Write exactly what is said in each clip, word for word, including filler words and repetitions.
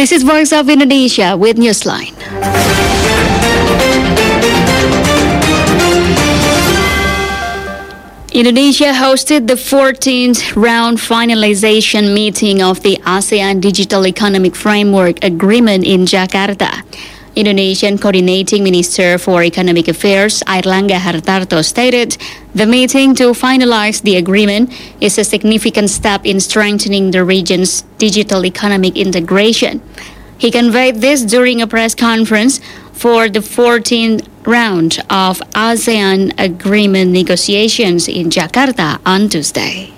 This is Voice of Indonesia with Newsline. Indonesia hosted the fourteenth round finalization meeting of the ASEAN Digital Economic Framework Agreement in Jakarta. Indonesian Coordinating Minister for Economic Affairs Airlangga Hartarto stated the meeting to finalize the agreement is a significant step in strengthening the region's digital economic integration. He conveyed this during a press conference for the fourteenth round of ASEAN agreement negotiations in Jakarta on Tuesday.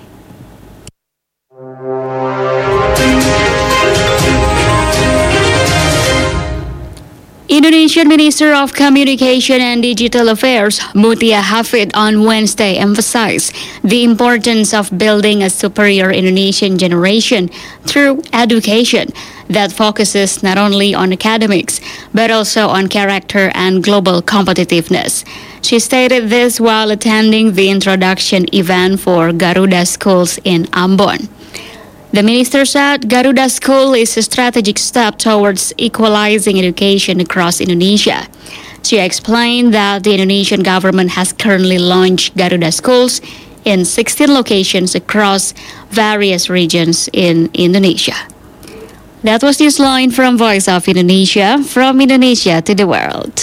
Indonesian Minister of Communication and Digital Affairs Mutia Hafid on Wednesday emphasized the importance of building a superior Indonesian generation through education that focuses not only on academics but also on character and global competitiveness. She stated this while attending the introduction event for Garuda Schools in Ambon. The minister said Garuda School is a strategic step towards equalizing education across Indonesia. She explained that the Indonesian government has currently launched Garuda Schools in sixteen locations across various regions in Indonesia. That was Newsline from Voice of Indonesia, from Indonesia to the world.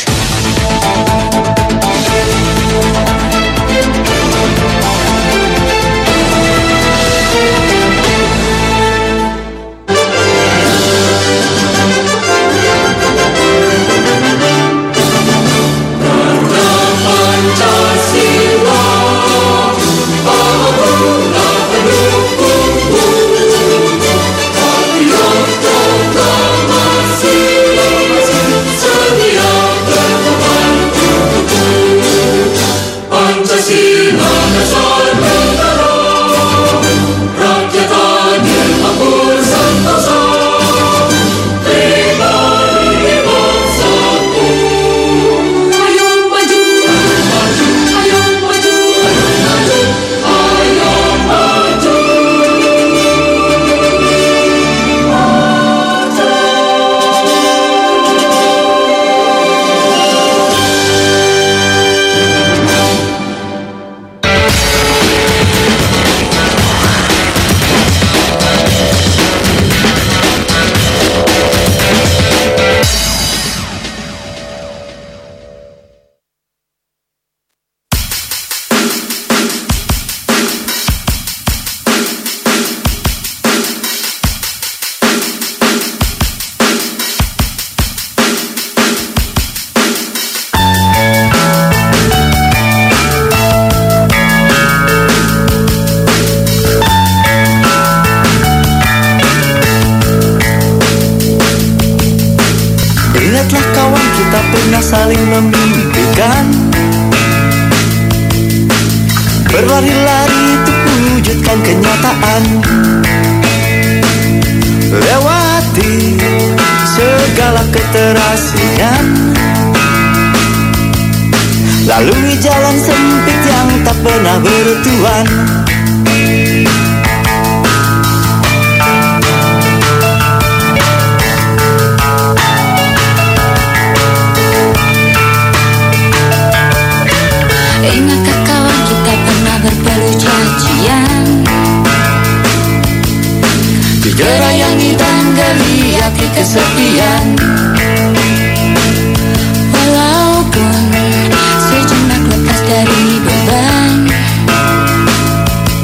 Saling memimpikan, berlari-lari untuk wujudkan kenyataan, lewati segala keterasingan, lalui jalan sempit yang tak pernah bertuan. Ingatkah kawan kita pernah berpeluh cacian di gerayangi dan geliati kesepian. Walaupun sejenak lepas dari beban,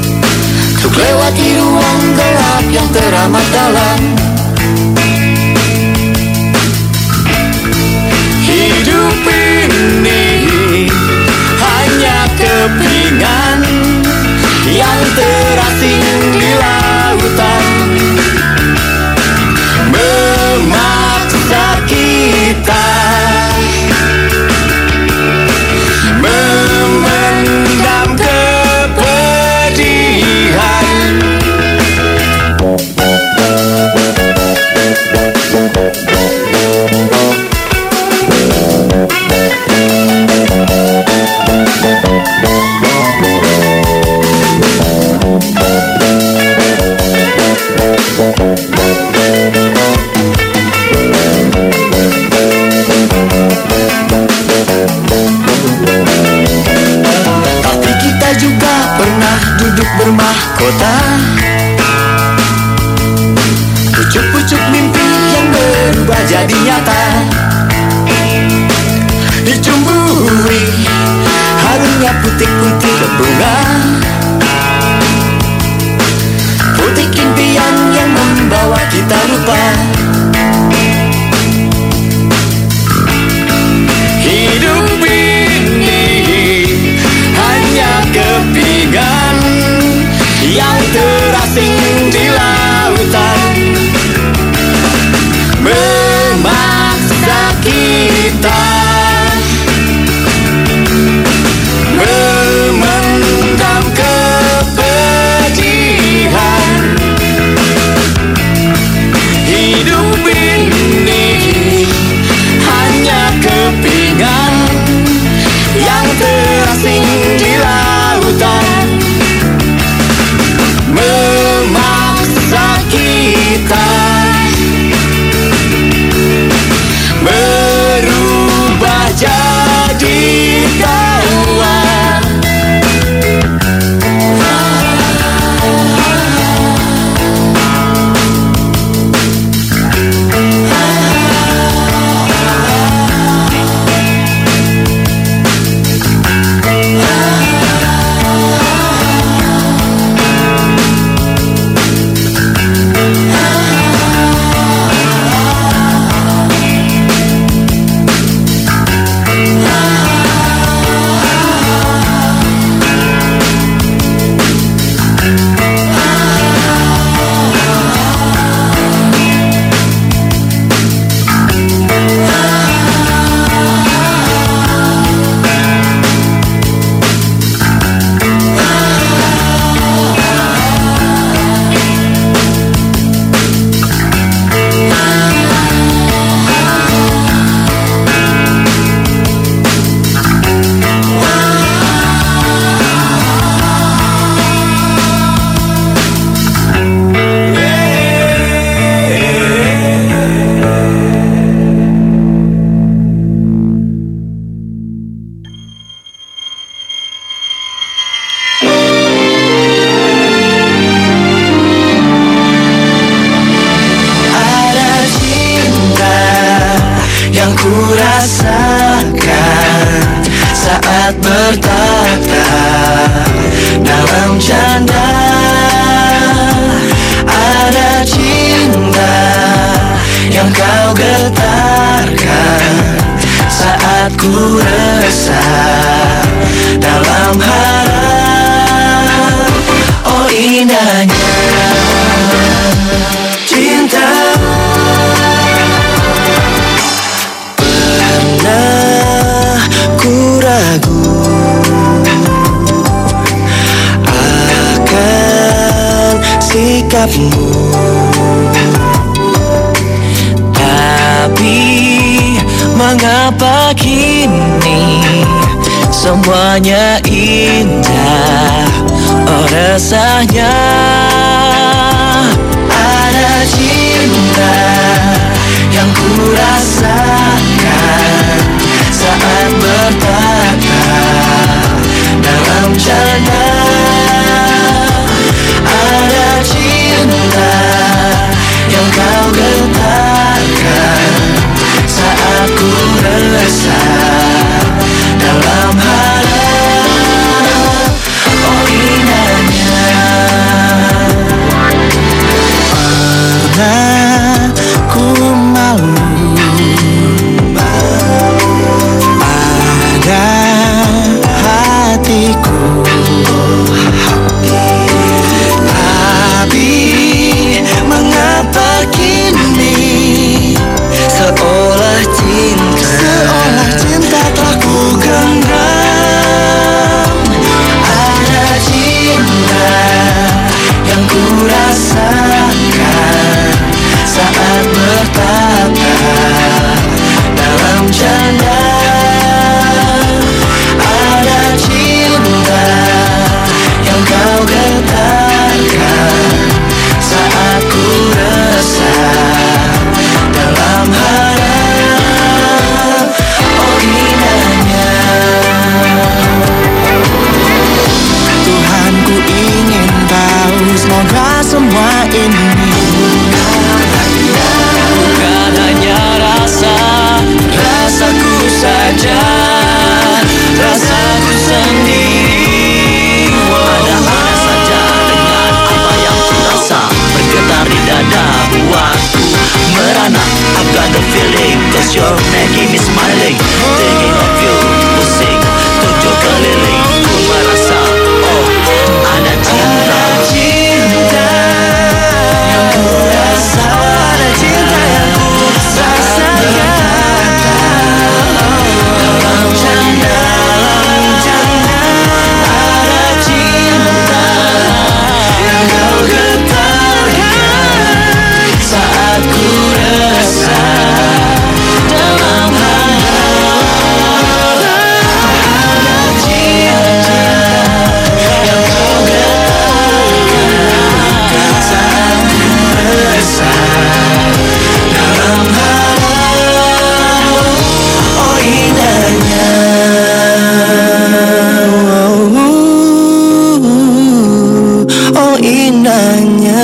saat bertata dalam canda. Ada cinta yang kau getarkan saat ku resah dalam harap. Oh indahnya cinta. Pernah ku ragu akan sikapmu, tapi mengapa kini semuanya indah? Oh rasanya ada cinta yang ku rasakan saat bertata dalam canda. Ada cinta yang kau getarkan saat ku resah dalam harap. Oh indahnya. Pernah ku malu pada hatiku, tapi mengapa kini seolah cinta seolah cinta telah ku genggam. Ada cinta yang ku rasakan saat bertata dalam canda. Ada cinta yang kau getarkan saat ku resah dalam harap. Oh indahnya. Tuhan ku ingin tahu, semoga semua ini bukan hanya rasa, rasaku saja, rasaku sendiri. Ada mana saja dengan apa yang ku rasa, bergetar di dada buatku merana. I've got the feeling, cause you're making me smiling. Thinking of you, pusing tujuh keliling. Ku merasa, oh ada cinta, cinta yang ku rasa. Ada cinta yang ku rasakan dalam canda, dalam canda. Ada cinta yang kau getarkan saat ku resah dalam harap. Ada cinta yang kau getarkan saat ku resah dalam harap. Oh indahnya. Oh indahnya.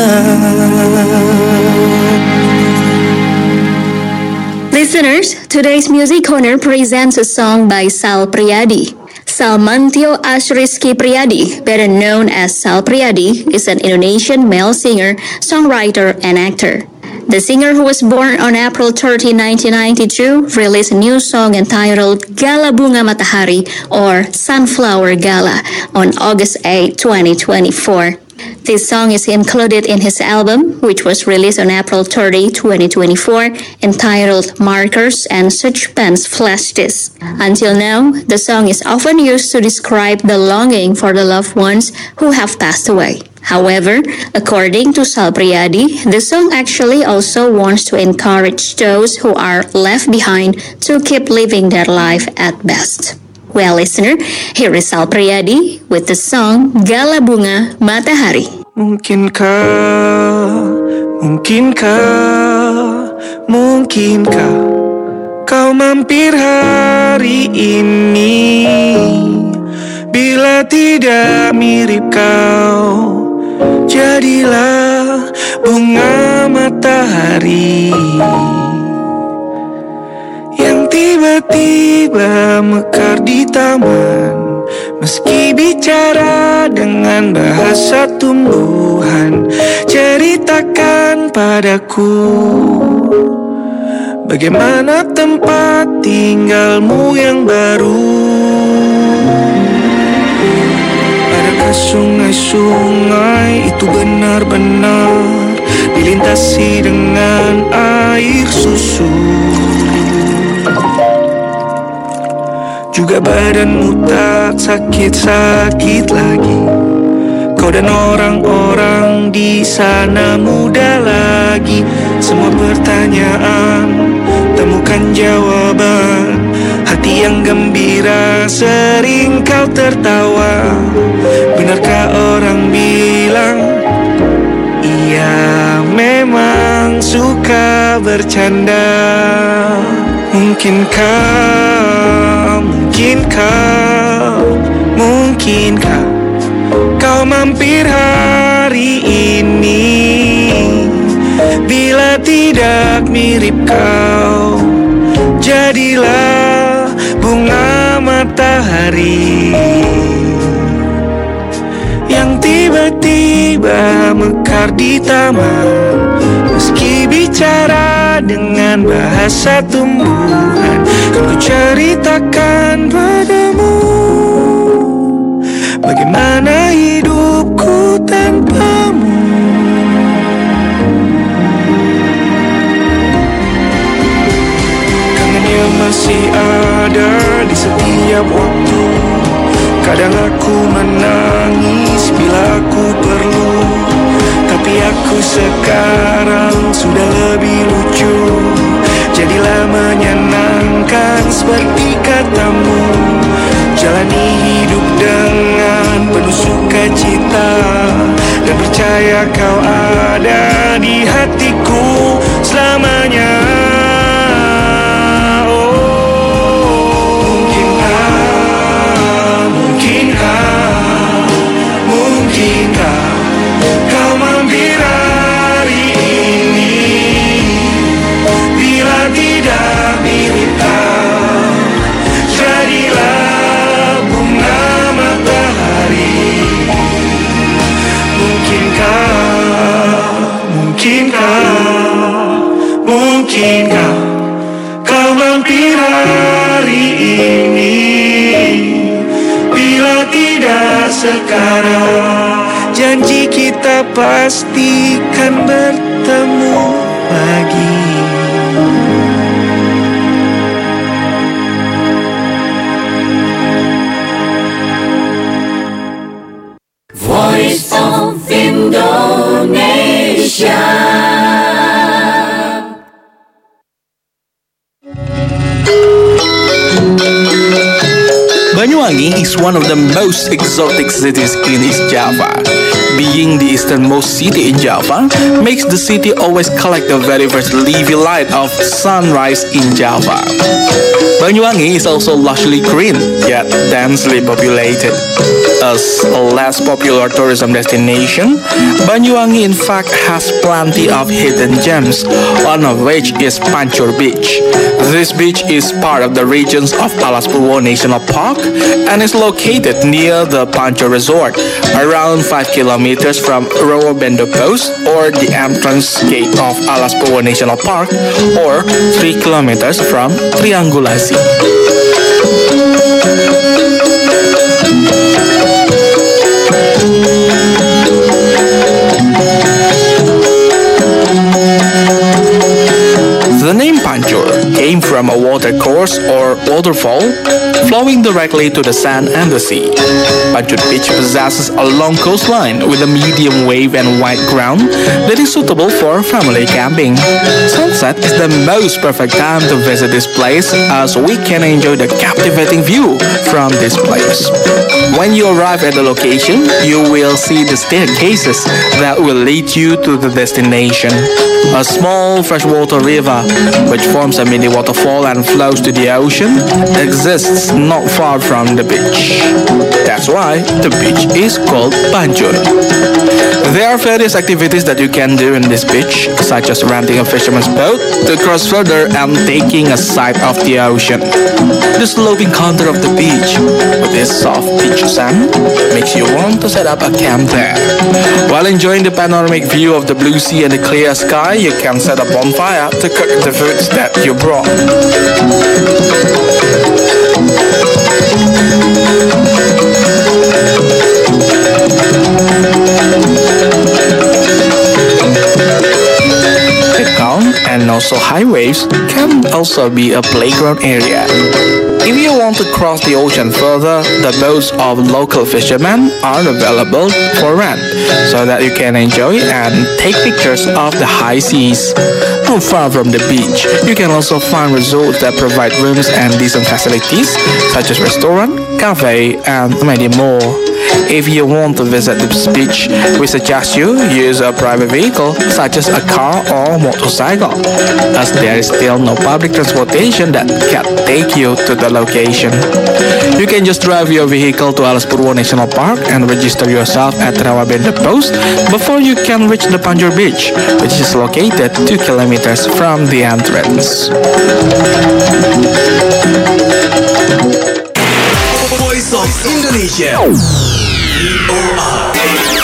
Listeners, today's Music Corner presents a song by Sal Priadi. Salmantio Asrizky Priadi, better known as Sal Priadi, is an Indonesian male singer, songwriter, and actor. The singer, who was born on April thirtieth, nineteen ninety-two, released a new song entitled Gala Bunga Matahari or Sunflower Gala on August eighth, twenty twenty-four. This song is included in his album, which was released on April thirtieth, twenty twenty-four, entitled Markers and Suspense Flash Disc. Until now, the song is often used to describe the longing for the loved ones who have passed away. However, according to Sal Priadi, the song actually also wants to encourage those who are left behind to keep living their life at best. Well, listener, here is Sal Priadi with the song Gala Bunga Matahari. Mungkinkah, mungkinkah, mungkinkah kau mampir hari ini? Bila tidak mirip kau, jadilah bunga matahari yang tiba-tiba mekar di taman. Meski bicara dengan bahasa tumbuhan, ceritakan padaku bagaimana tempat tinggalmu yang baru. Adakah sungai-sungai itu benar-benar dilintasi dengan air susu? Juga badanmu tak sakit-sakit lagi. Kau dan orang-orang di sana muda lagi. Semua pertanyaan temukan jawaban. Hati yang gembira sering kau tertawa. Benarkah orang bilang ia memang suka bercanda? Mungkinkah, mungkinkah, mungkinkah kau mampir hari ini? Bila tidak mirip kau, jadilah bunga matahari yang tiba-tiba mekar di taman. Meski bicara dengan bahasa tumbuhan, kan ku ceritakan padamu bagaimana hidupku tanpamu. Kangennya masih ada di setiap waktu. Kadang aku menangis bila aku perlu, tapi aku sekarang sudah lebih lucu. Jadilah menyenangkan seperti katamu. Jalani hidup dengan penuh sukacita, dan percaya kau ada di hatiku selamanya. Mungkinkah kau mampir hari ini? Bila tidak mirip kau, jadilah bunga matahari. Mungkinkah, mungkinkah, mungkinkah kau mampir hari ini? Bila tidak sekarang, janji kita pastikan bertemu lagi. Voice of Indonesia. Banyuwangi is one of the most exotic cities in East Java. Being the easternmost city in Java makes the city always collect the very first living light of sunrise in Java. Banyuwangi is also lushly green, yet densely populated. As a less popular tourism destination, Banyuwangi in fact has plenty of hidden gems, one of which is Pancur Beach. This beach is part of the regions of Alas Purwo National Park and is located near the Pancur Resort, around five kilometers from Rawabendo Post or the entrance gate of Alas Purwo National Park, or three kilometers from Triangulasi. The name Pancur came from a watercourse or waterfall flowing directly to the sand and the sea. Pancur Beach possesses a long coastline with a medium wave and wide ground that is suitable for family camping. Sunset is the most perfect time to visit this place, as we can enjoy the captivating view from this place. When you arrive at the location, you will see the staircases that will lead you to the destination. A small freshwater river, which forms a mini waterfall and flows to the ocean, exists not far from the beach. That's why the beach is called Banjur. There are various activities that you can do in this beach, such as renting a fisherman's boat to cross further and taking a sight of the ocean. The sloping contour of the beach, with its soft beach sand, makes you want to set up a camp there. While enjoying the panoramic view of the blue sea and the clear sky, you can set a bonfire to cook the foods that you brought. The calm and also high waves can also be a playground area. If you want to cross the ocean further, the boats of local fishermen are available for rent, so that you can enjoy and take pictures of the high seas. Not far from the beach, you can also find resorts that provide rooms and decent facilities, such as restaurant, cafe, and many more. If you want to visit this beach, we suggest you use a private vehicle such as a car or motorcycle, as there is still no public transportation that can take you to the location. You can just drive your vehicle to Alas Purwo National Park and register yourself at Rawabenda Post before you can reach the Banjur Beach, which is located two kilometers from the entrance. Voice of Indonesia. V O R.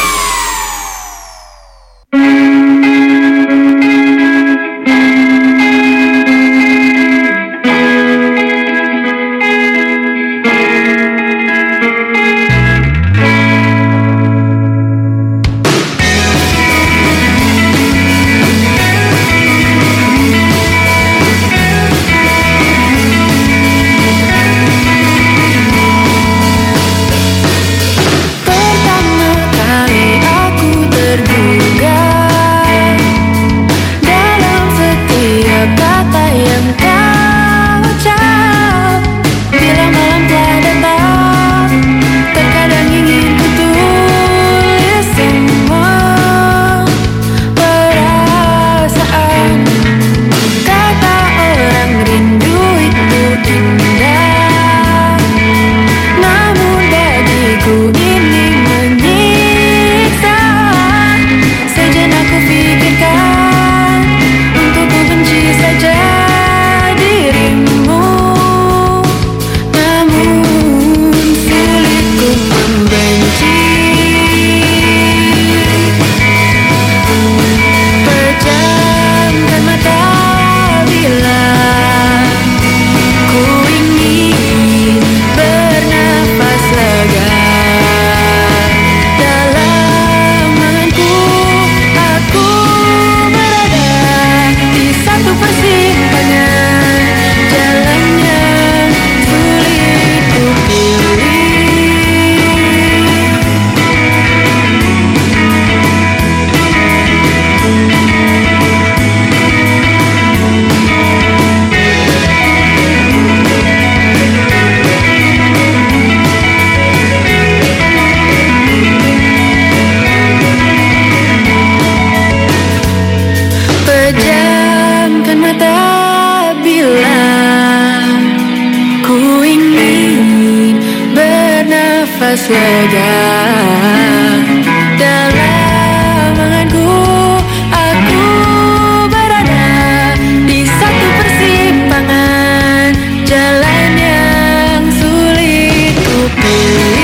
lega dalam anganku. Aku berada di satu persimpangan, jalan yang sulit ku pilih.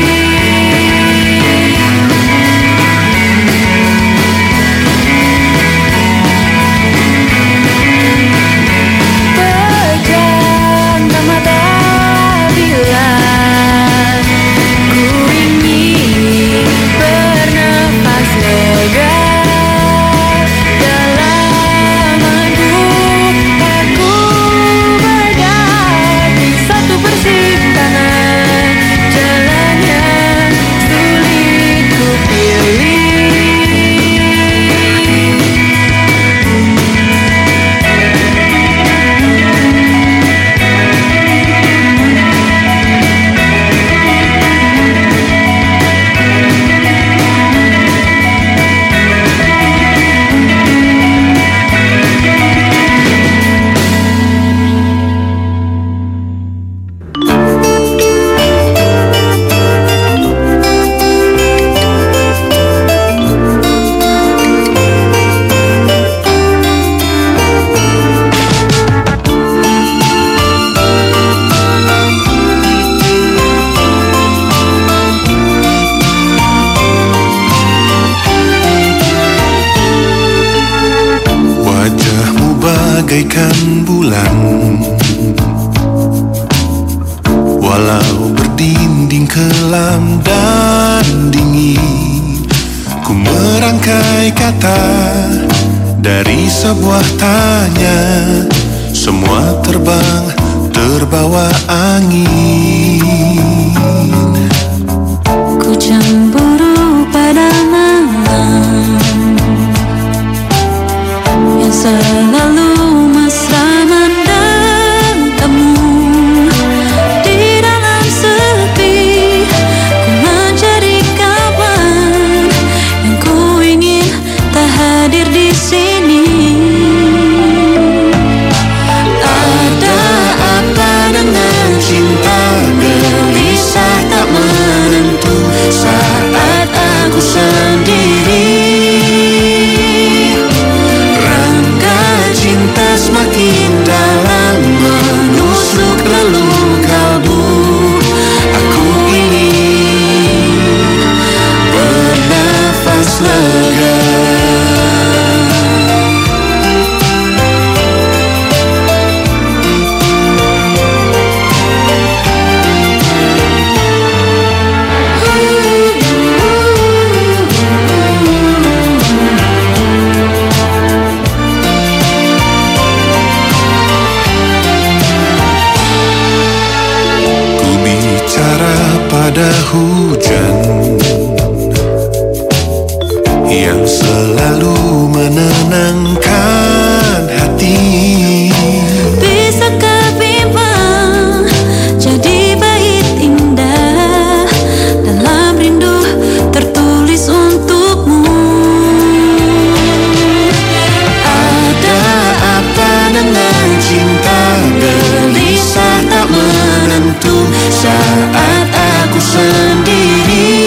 Pejamkan mata bila ku ingin bagaikan bulan, walau berdinding kelam dan dingin. Ku merangkai kata dari sebuah tanya, semua terbang terbawa angin. Ku cemburu pada malam yang selalu mesra menatapmu. Di dalam sepi ku mencari kawan yang ku ingin tak hadir di sini. Ada apa dengan cinta, gelisah tak menentu saat aku sendiri. Rangka cinta semakin dalam menusuk relung kalbu. Aku ingin bernafas lega. Pada hujan yang selalu menenangkan hati. Bisakah bimbang jadi bait indah dalam rindu tertulis untukmu? Ada apa dengan cinta, gelisah tak menentu saat aku sendiri.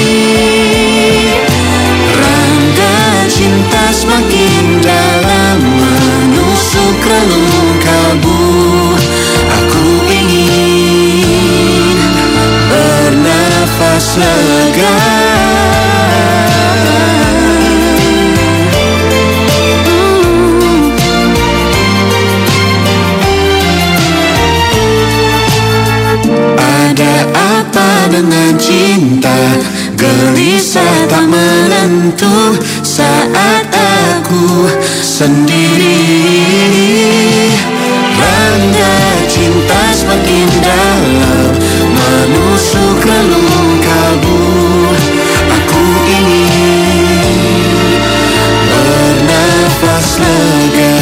Rangga cinta semakin dalam menusuk relung kalbu. Aku ingin bernafas lega. Ada apa dengan cinta, gelisah tak menentu saat aku sendiri. Rangga cinta semakin dalam menusuk relung kalbu. Aku ingin bernafas lega.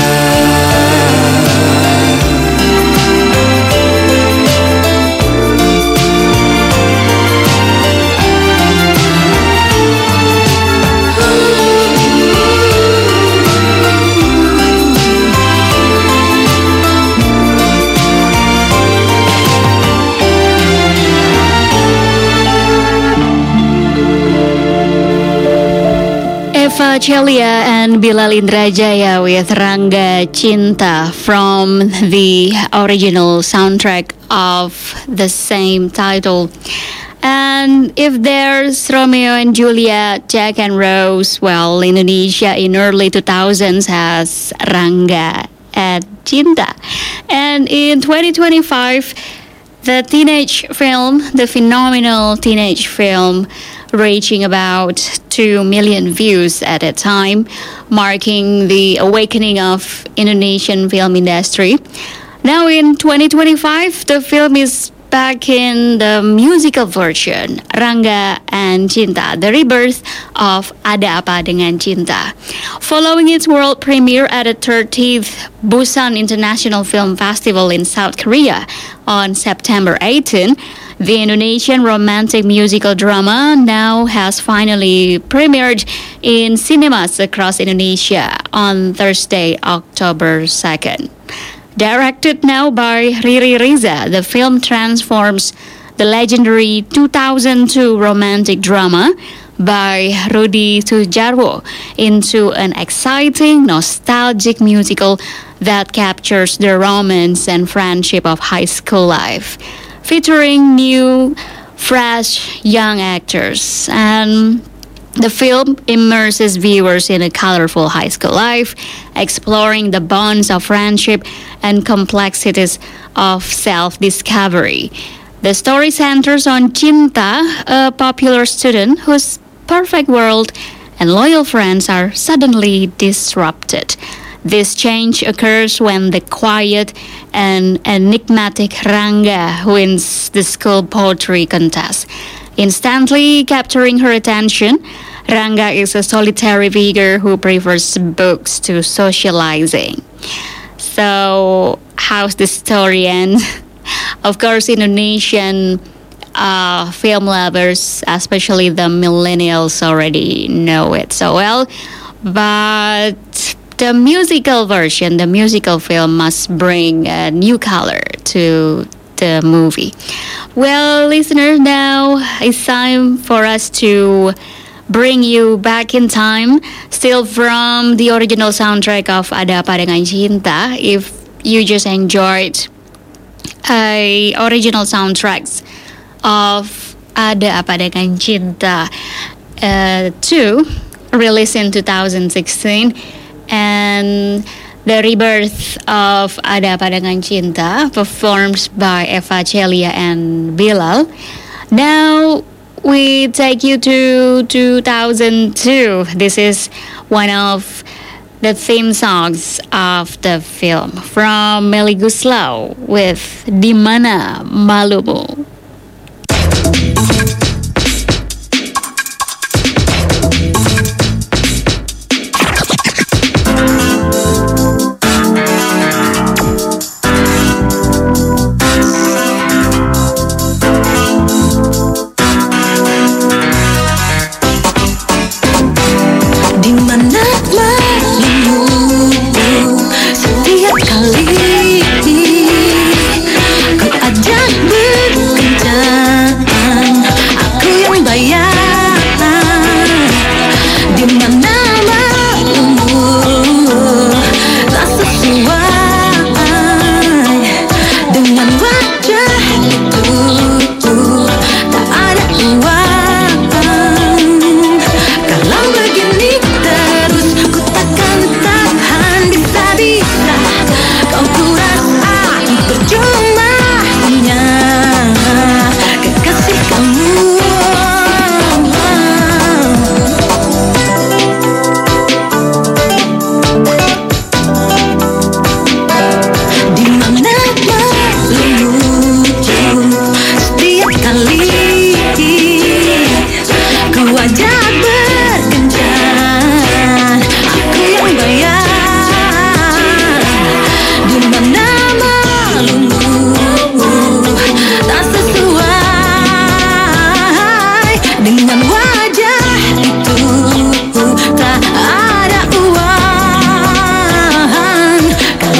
Eva Celia and Bilal Indrajaya with Rangga Cinta from the original soundtrack of the same title. And if there's Romeo and Juliet, Jack and Rose, well, Indonesia in early two thousands has Rangga and Cinta. And in twenty twenty-five, the teenage film, the phenomenal teenage film, reaching about two million views at a time, marking the awakening of Indonesian film industry. Now in twenty twenty-five, the film is back in the musical version, Rangga and Cinta, the rebirth of Ada Apa Dengan Cinta. Following its world premiere at the thirtieth Busan International Film Festival in South Korea on September eighteenth, the Indonesian romantic musical drama now has finally premiered in cinemas across Indonesia on Thursday, October second. Directed now by Riri Riza, the film transforms the legendary two thousand two romantic drama by Rudi Sudjarwo into an exciting, nostalgic musical that captures the romance and friendship of high school life, featuring new, fresh, young actors. And The film immerses viewers in a colorful high school life, exploring the bonds of friendship and complexities of self-discovery. The story centers on Cinta, a popular student whose perfect world and loyal friends are suddenly disrupted. This change occurs when the quiet and enigmatic Rangga wins the school poetry contest. Instantly capturing her attention, Rangga is a solitary figure who prefers books to socializing. So, how's the story end? Of course, Indonesian uh, film lovers, especially the millennials, already know it so well. But the musical version, the musical film, must bring a new color to the movie. Well, listeners, now it's time for us to bring you back in time, still from the original soundtrack of Ada Apa Dengan Cinta. If you just enjoyed uh, original soundtracks of Ada Apa Dengan Cinta uh, two, released in two thousand sixteen, and the rebirth of Ada Apa Dengan Cinta, performed by Eva Celia and Bilal. Now we take you to two thousand two. This is one of the theme songs of the film from Melly Goeslaw with Di Mana Malumu.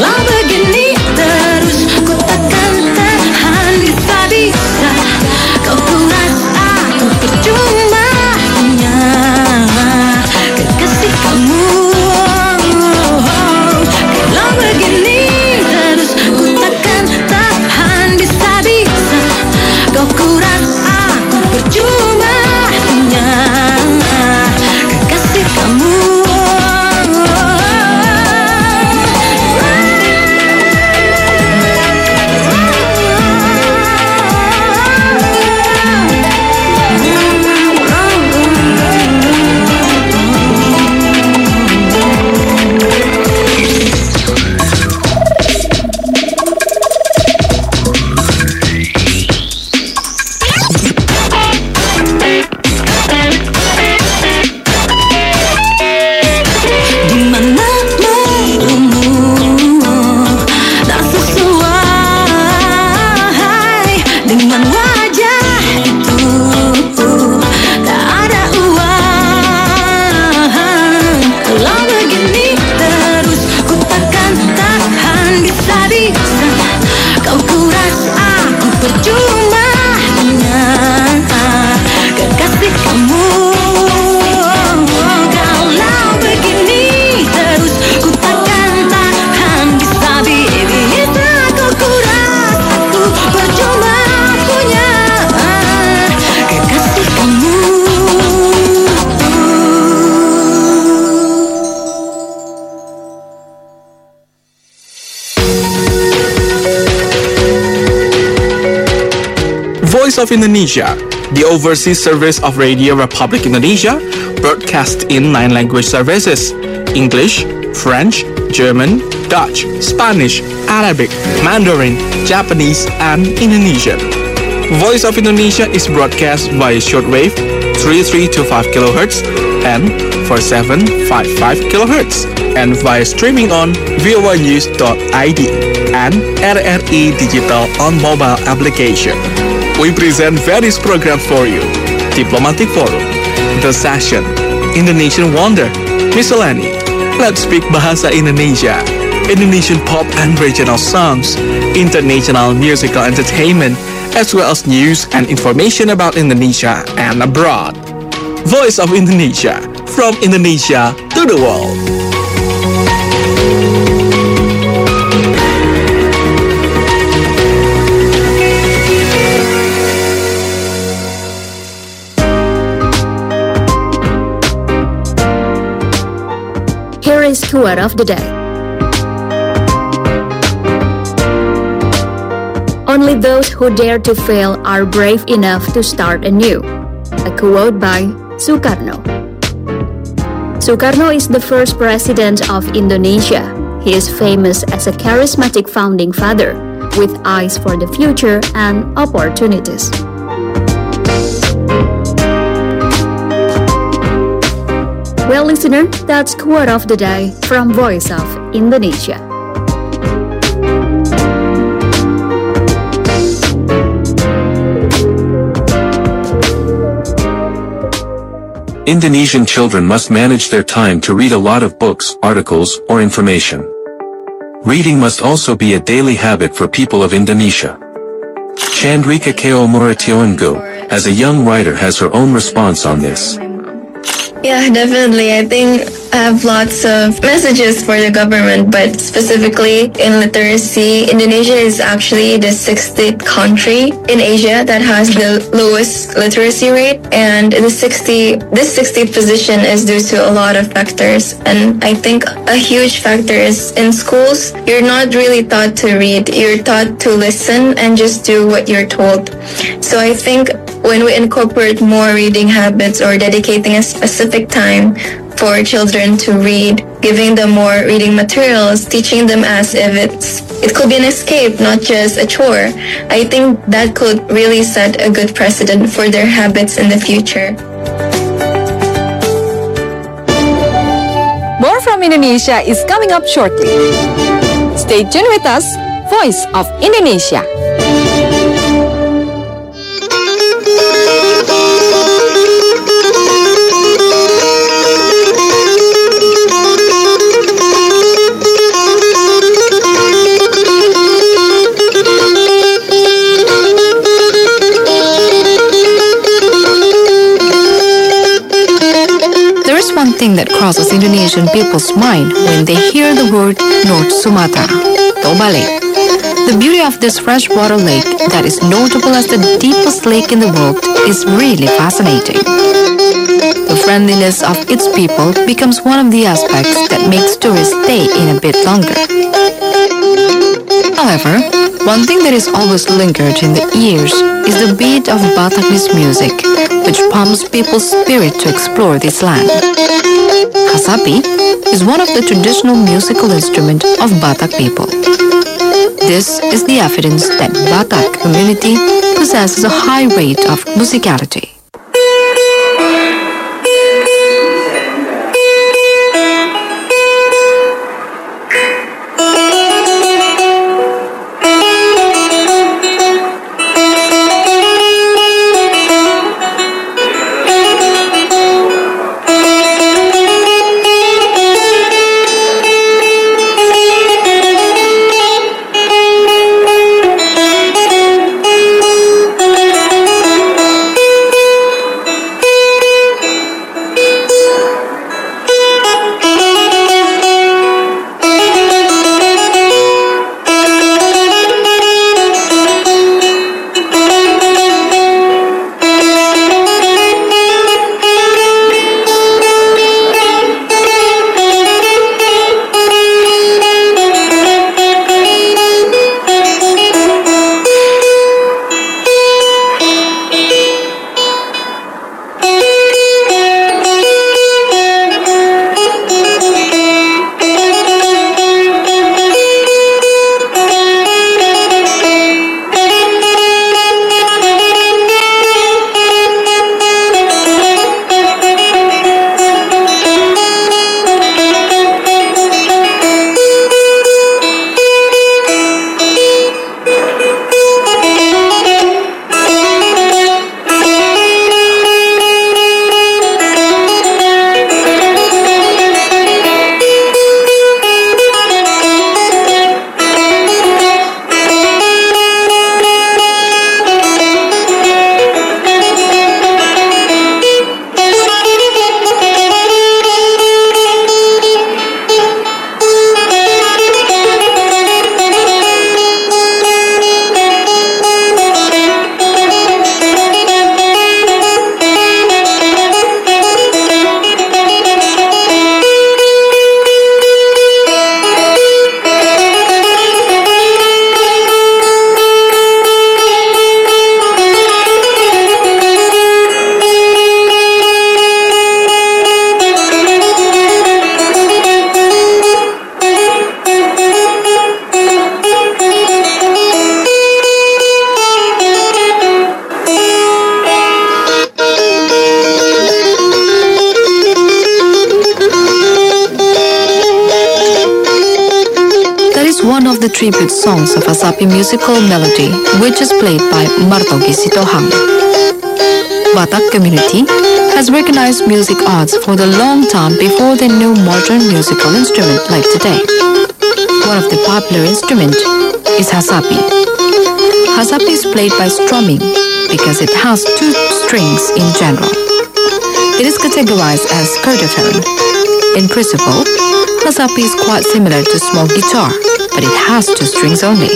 Kau Voice of Indonesia, the overseas service of Radio Republic Indonesia, broadcasts in nine language services: English, French, German, Dutch, Spanish, Arabic, Mandarin, Japanese, and Indonesian. Voice of Indonesia is broadcast via shortwave three three two five kilohertz and four seven five five kilohertz, and via streaming on voa news dot i d and R R I Digital on mobile application. We present various programs for you: Diplomatic Forum, The Session, Indonesian Wonder, Miscellany, Let's Speak Bahasa Indonesia, Indonesian pop and regional songs, international musical entertainment, as well as news and information about Indonesia and abroad. Voice of Indonesia, from Indonesia to the world. Here is Quote of the Day. Only those who dare to fail are brave enough to start anew. A quote by Sukarno. Sukarno is the first president of Indonesia. He is famous as a charismatic founding father with eyes for the future and opportunities. Well, listener, that's Quote of the Day from Voice of Indonesia. Indonesian children must manage their time to read a lot of books, articles, or information. Reading must also be a daily habit for people of Indonesia. Chandrika Keo Murationgo, as a young writer, has her own response on this. Yeah, definitely. I think I have lots of messages for the government, but specifically in literacy, Indonesia is actually the sixtieth country in Asia that has the lowest literacy rate, and the sixty this sixtieth position is due to a lot of factors. And I think a huge factor is in schools, you're not really taught to read. You're taught to listen and just do what you're told. So I think when we incorporate more reading habits or dedicating a specific time for children to read, giving them more reading materials, teaching them as if it's it could be an escape, not just a chore, I think that could really set a good precedent for their habits in the future. More from Indonesia is coming up shortly. Stay tuned with us, Voice of Indonesia. One thing that crosses Indonesian people's mind when they hear the word North Sumatra, Toba Lake. The beauty of this freshwater lake that is notable as the deepest lake in the world is really fascinating. The friendliness of its people becomes one of the aspects that makes tourists stay in a bit longer. However, one thing that is always lingered in the ears is the beat of Bataknese music, which pumps people's spirit to explore this land. Kasapi is one of the traditional musical instruments of Batak people. This is the evidence that Batak community possesses a high rate of musicality. tribute songs of Hasapi musical melody, which is played by Martogi Sitohang. Batak community has recognized music arts for the long time before they knew modern musical instrument like today. One of the popular instrument is Hasapi. Hasapi is played by strumming because it has two strings in general. It is categorized as chordophone. In principle, Hasapi is quite similar to small guitar, but it has two strings only.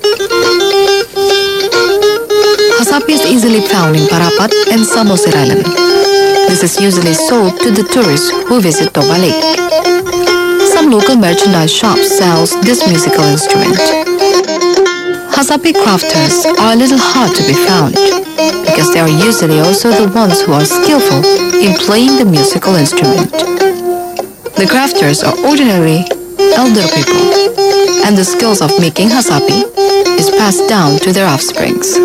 Hasapi is easily found in Parapat and Samosir Island. This is usually sold to the tourists who visit Toba Lake. Some local merchandise shops sells this musical instrument. Hasapi crafters are a little hard to be found because they are usually also the ones who are skillful in playing the musical instrument. The crafters are ordinarily elder people, and the skills of making Hasapi is passed down to their offsprings.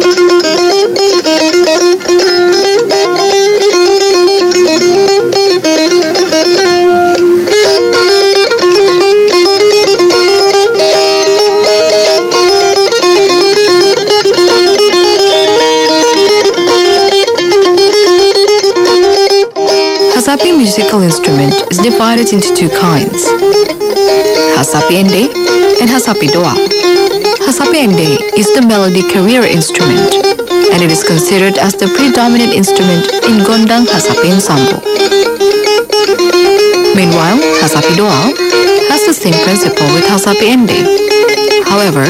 Hasapi musical instrument is divided into two kinds, Hasapi Ende and Hasapi Doa. Hasapi Ende is the melody carrier instrument, and it is considered as the predominant instrument in Gondang Hasapi ensemble. Meanwhile, Hasapi Doa has the same principle with Hasapi Ende. However,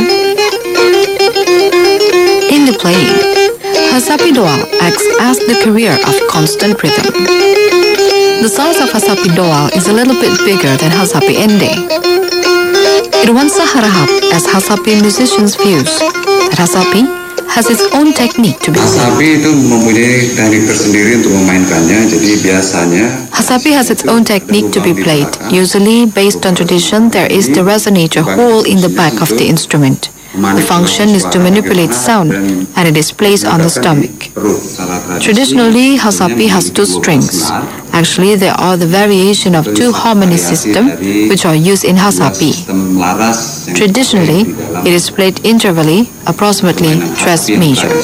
in the playing, Hasapi Doa acts as the carrier of constant rhythm. The size of Hasapi Doa is a little bit bigger than Hasapi Ende. It once harahap as Hasapi musicians' views that Hasapi has its own technique to be played. Hasapi itu mempunyai teknik tersendiri untuk memainkannya, jadi biasanya Hasapi has its own technique to be played. Usually, based on tradition, there is the resonator hole in the back of the instrument. The function is to manipulate sound, and it is placed on the stomach. Traditionally, Hasapi has two strings. Actually, there are the variation of two harmony system which are used in Hasapi. Traditionally, it is played intervally, approximately tres major.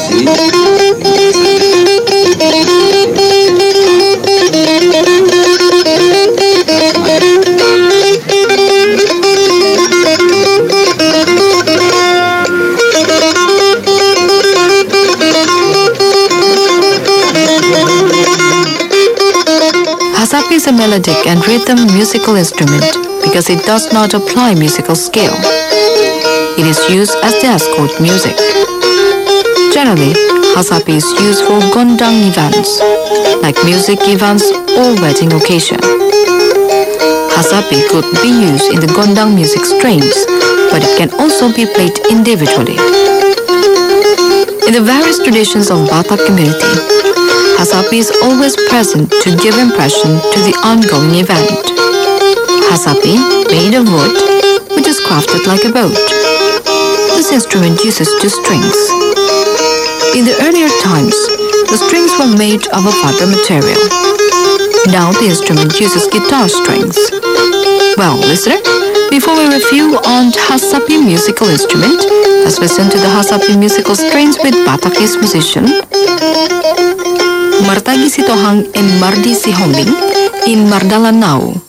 Hasapi is a melodic and rhythm musical instrument because it does not apply musical scale. It is used as the escort music. Generally, Hasapi is used for Gondang events, like music events or wedding occasion. Hasapi could be used in the Gondang music strains, but it can also be played individually. In the various traditions of Batak community, Hasapi is always present to give impression to the ongoing event. Hasapi, made of wood, which is crafted like a boat. This instrument uses two strings. In the earlier times, the strings were made of a fiber material. Now the instrument uses guitar strings. Well, listener, before we review on Hasapi musical instrument, let's listen to the Hasapi musical strains with Batakese musician Martagi Sitohang and Mardi Sihombing in Mardalanau.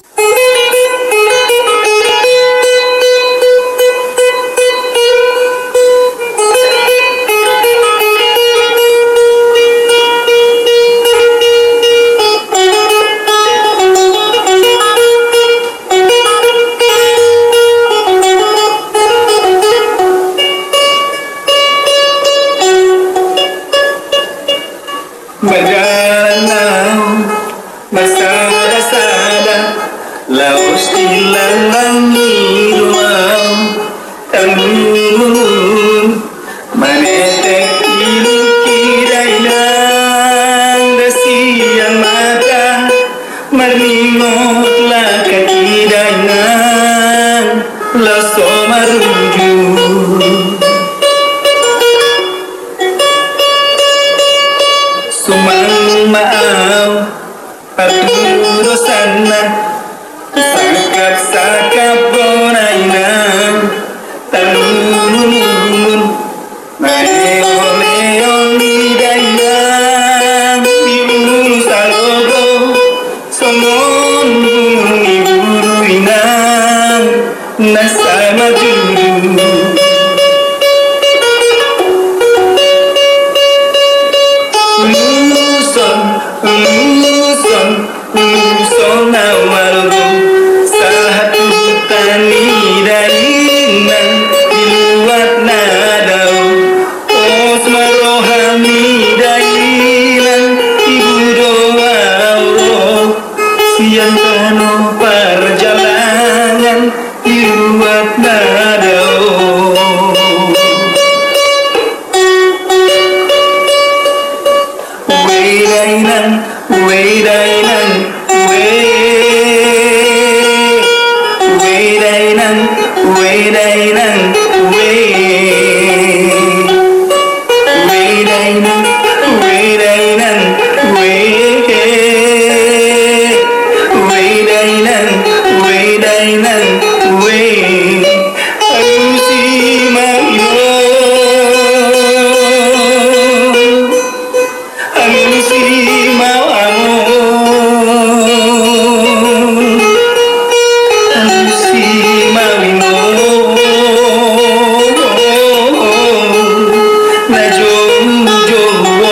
Sakap-sakap bonaina, way day nang way way day nang way day nang way way day nang way day nang way way day nang way day nang way Aduh si Mario Aduh si mau Aduh si Mawino Na jowo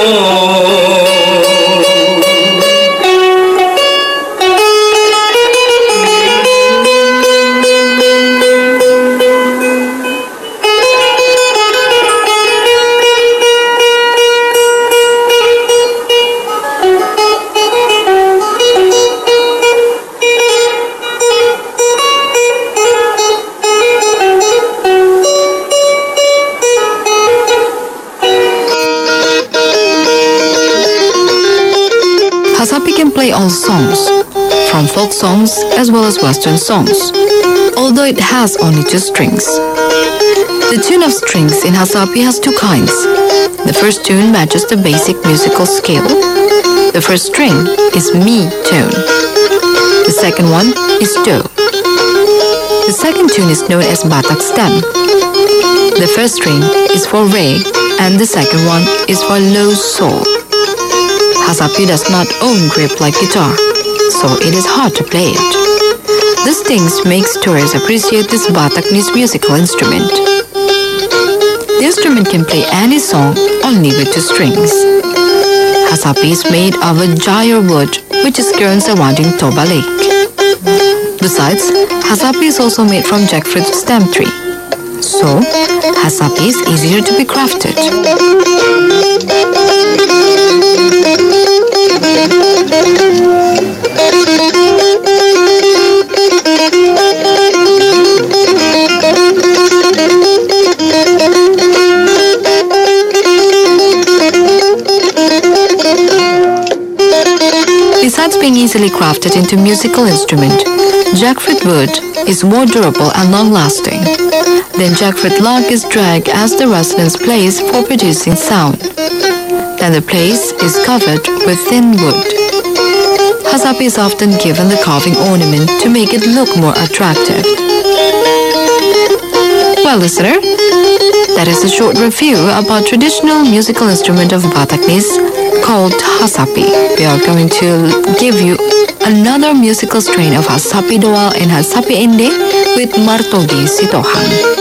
Hasapi can play all songs, from folk songs as well as Western songs, although it has only two strings. The tune of strings in Hasapi has two kinds. The first tune matches the basic musical scale. The first string is Mi tone. The second one is Do. The second tune is known as Batak stem. The first string is for Re and the second one is for Low Sol. Hasapi does not own grip like guitar, so it is hard to play it. These things makes tourists appreciate this Bataknese musical instrument. The instrument can play any song only with two strings. Hasapi is made of a jayur wood which is grown surrounding Toba Lake. Besides, Hasapi is also made from jackfruit stem tree. So, Hasapi is easier to be crafted. Besides being easily crafted into musical instrument, jackfruit wood is more durable and long-lasting. Then jackfruit log is dragged as the residents place for producing sound. Then the place is covered with thin wood. Hasapi is often given the carving ornament to make it look more attractive. Well, listener, that is a short review about traditional musical instrument of Bataknese called Hasapi. We are going to give you another musical strain of Hasapi Doal and Hasapi Ende with Martogi Sitohang.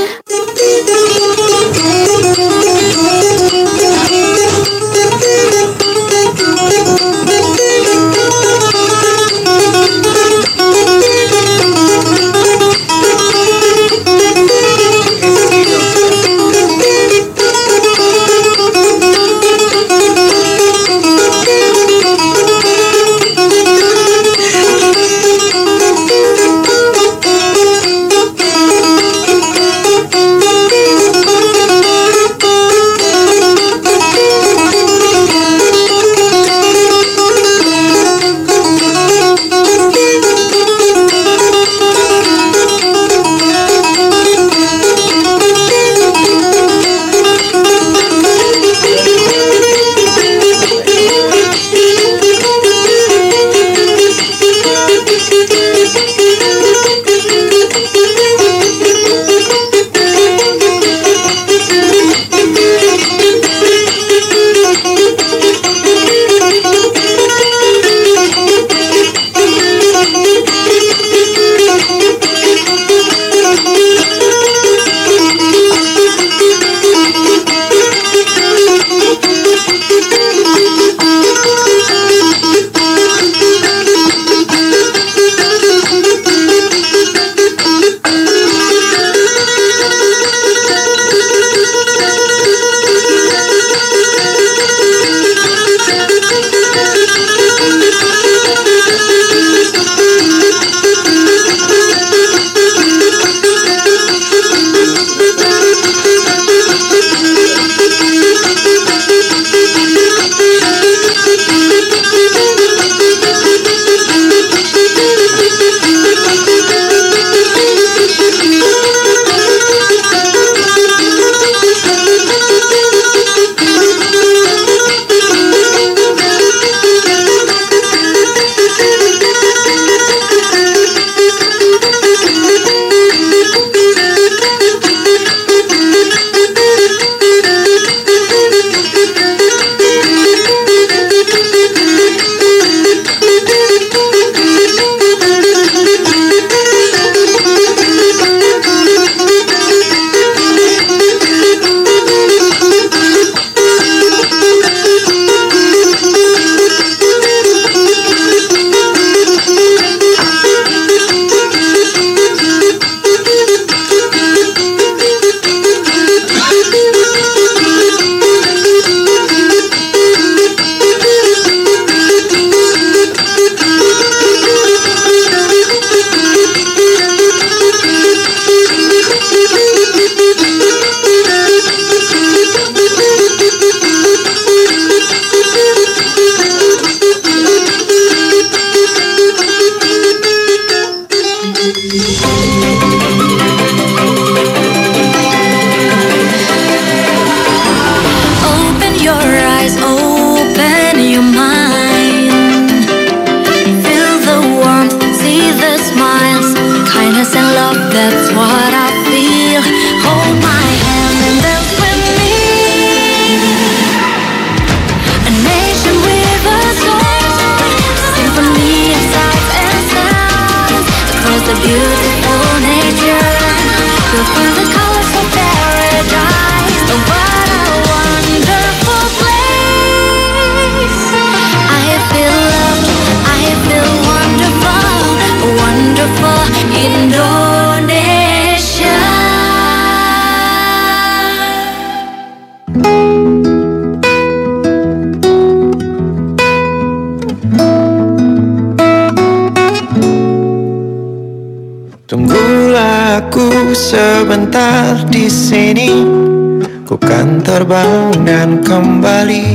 sebentar di sini, ku kan terbang dan kembali.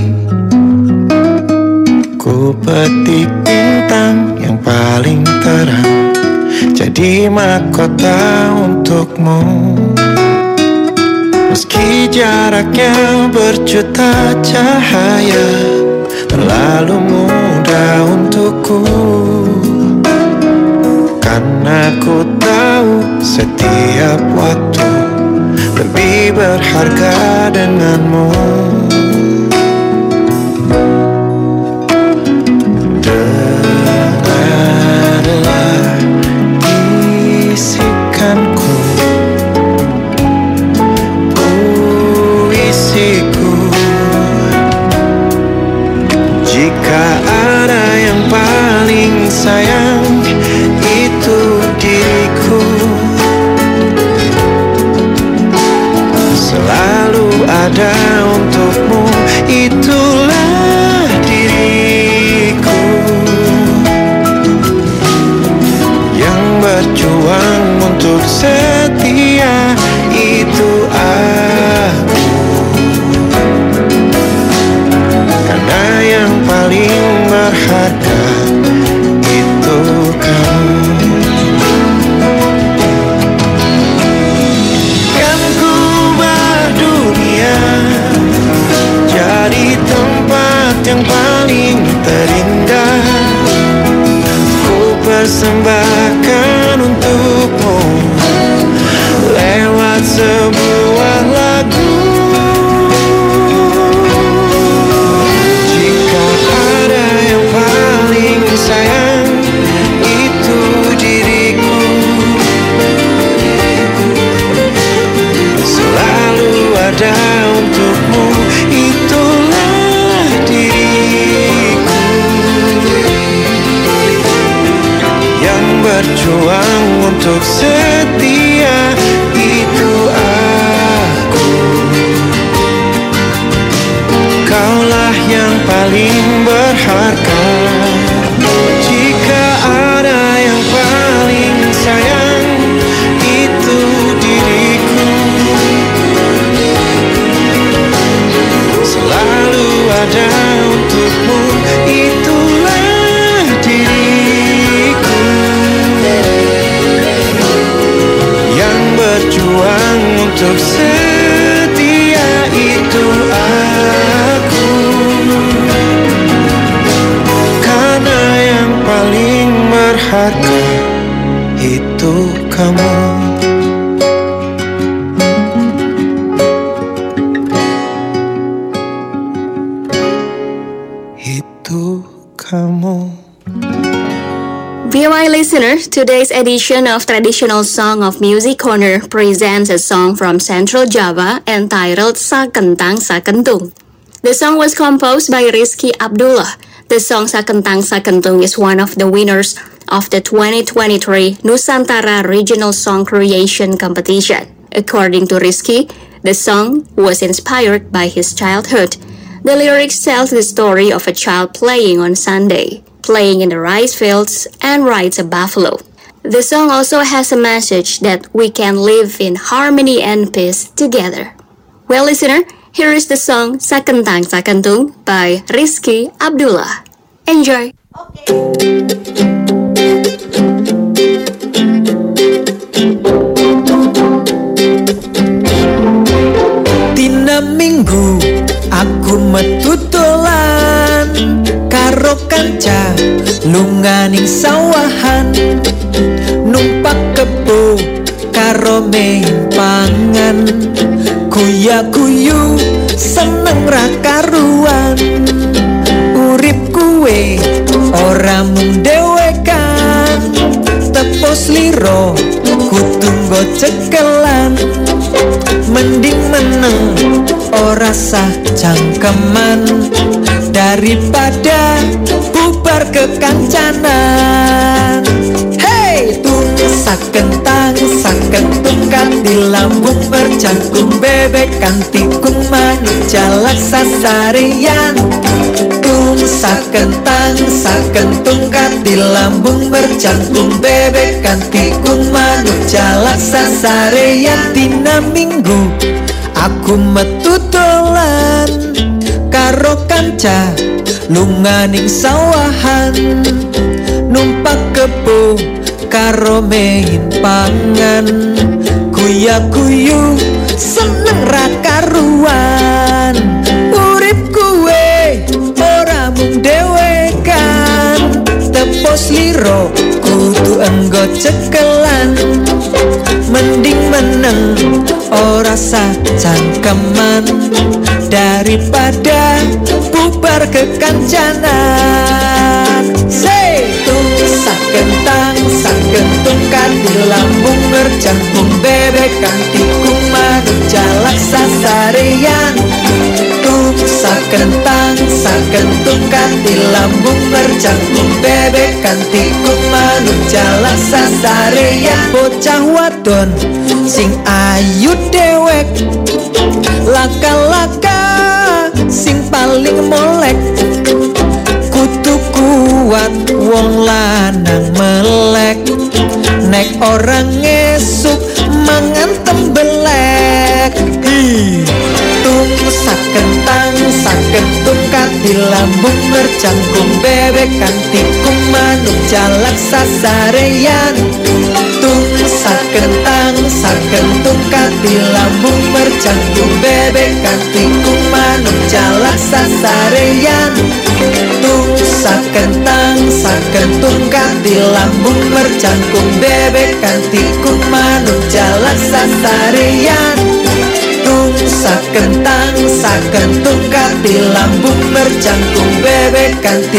Ku petik bintang yang paling terang, jadi mahkota untukmu. Meski jaraknya berjuta cahaya, terlalu mudah untukku. Karena ku tahu setiap waktu lebih berharga denganmu. Dengarlah bisikanku, puisiku. Jika ada yang paling sayang, itu diriku. Selalu ada untukmu, itulah diriku. Yang berjuang untuk setia, itu aku. Karena yang paling berharga itu kamu. Kan ku berdunia jadi tempat yang paling terindah, ku persembahkan untukmu lewat sebuah lagu. Jika ada yang paling sayang, itu diriku. Selalu ada untukmu, itulah diriku. Yang berjuang untuk setia, itu aku. Kaulah yang paling berharga. Jika ada yang paling sayang, itu diriku. Selalu ada untukmu, itulah diriku. Yang berjuang untuk setia, itu aku. Karena yang paling berharga itu kamu. Itu kamu. V O I listeners, today's edition of Traditional Song of Music Corner presents a song from Central Java entitled Sakentang Sakentung. The song was composed by Rizky Abdullah. The song Sakentang Sakentung is one of the winners of the twenty twenty-three Nusantara Regional Song Creation Competition. According to Rizky, the song was inspired by his childhood. The lyrics tell the story of a child playing on Sunday, playing in the rice fields, and rides a buffalo. The song also has a message that we can live in harmony and peace together. Well, listener, here is the song Sakentang Sakentung by Rizky Abdullah. Enjoy! Tina minggu aku metu dolan karo kanca lunganing sawahan, numpak kebo karo pangan, kuya-kuyu seneng ra karuan. Urip kuwe ora mung dhewekan, tepos liro kudu nggo cekelan. Mending meneng ora sah cangkeman, daripada bubar kekancanan. Hey, tung sakentang sakentung kanthi lambung berjangkung bebek kanthi kuman jalak sasarian. Tung sakentang sakentung kati lambung bercantum bebek kantikung manuk jalak sasareyan dina minggu aku metu dolan karo kanca lunganing sawahan numpak kebo karo main pangan kuya-kuyu seneng ra karuan urip kuwe ora mung dewekan tepos liro kudu enggo cekelan mending meneng ora sah cangkeman daripada bubar kekancanan. Say tung sakentang sakentung kati lambung bercantum bebek kantikung manuk jalak sasareyan tung sakentang sakentung kati lambung bercantum bebek kantikung manuk jalak sasareyan bocah wadon sing ayu dewek laka-laka sing paling molek kudu kuat wong lanang melek nek orang ngesuk mangan tembelek hi tung sakentang sakentung kati lambung bercangkum bebek kantikung manuk jalak sasareyan tung sakentang sakentung kati lambung bercangkum bebek kantikung manuk jalak sasareyan tung sakentang sakentung kati lambung bercangkum bebek kantikung manuk jalak sasareyan tung sakentang sakentung kati lambung bercangkum bebek kantikung